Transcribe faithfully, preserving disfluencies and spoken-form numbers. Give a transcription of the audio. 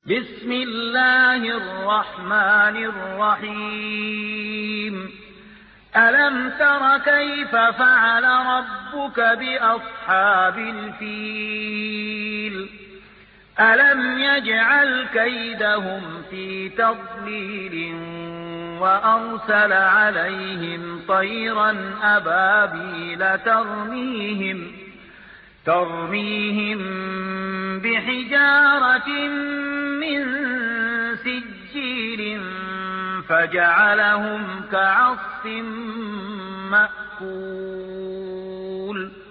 بسم الله الرحمن الرحيم ألم تر كيف فعل ربك بأصحاب الفيل ألم يجعل كيدهم في تضليل وأرسل عليهم طيرا أبابيل ترميهم, ترميهم بحجارة من سجيل فجعلهم كعصف مأكول.